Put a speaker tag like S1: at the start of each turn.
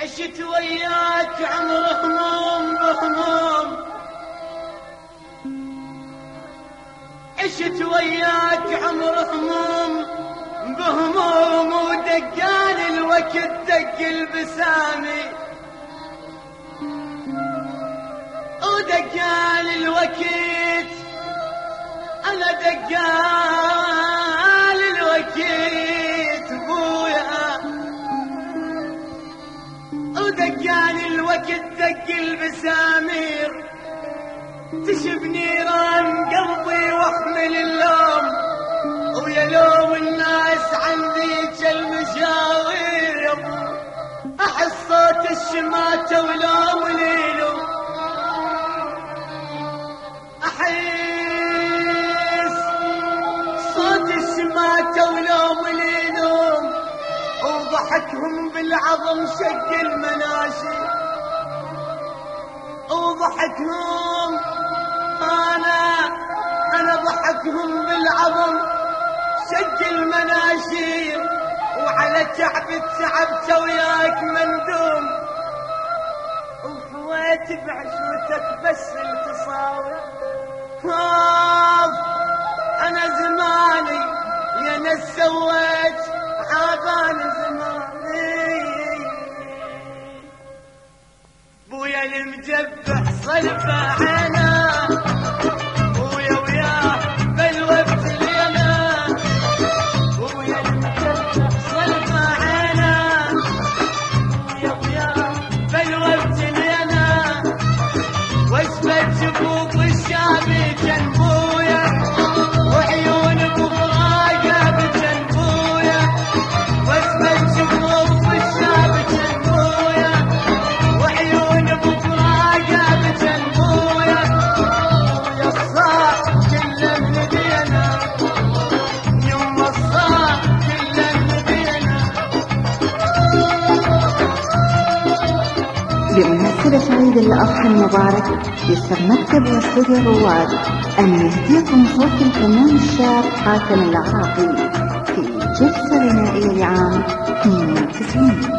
S1: عشت وياك عمر هموم بهموم، عشت وياك عمر هموم بهموم، ودقان الوقت دق البسامي، ودقان الوقت انا دقان الوقت بويا، ودقان الوقت دق البسامير، تشب نيران قلبي واحمل اللوم، ويا لوم الناس عندي كالمشاوير يا ابو، احس صوت الشماتة ولوم ليلو، احس صوت الشماتة ولوم ليلو، وضحكهم بالعظم شق المناشي، وضحكهم انا ضحكهم بالعظم شق المناشير، وعلى تعب التعبت وياك مندوم، وفويت بعشوتك بس التصاوي، انا زماني يا ناس سويت عابان زماني، بويا المجبح صلفه عينه، بويا وياه بالوقت لينا، بويا المجبح صلفه عينه، بويا وياه بالوقت لينا، واسمه جفوف الشعبي جنبويا، وعيون بفراقه بجنبويا، واسمه جفوف الشعبي جنبويا، وعيون بفراقه بجنبويا، ويا الصاح كله مدينا، يما الصاح كله مدينا.
S2: بمناسبة عيد الأضحى المبارك يسر مكتب واستوديو الرواد أن يهديكم صوت الفنان الشاب حاتم العراقي في جلسة غنائية لعام 92.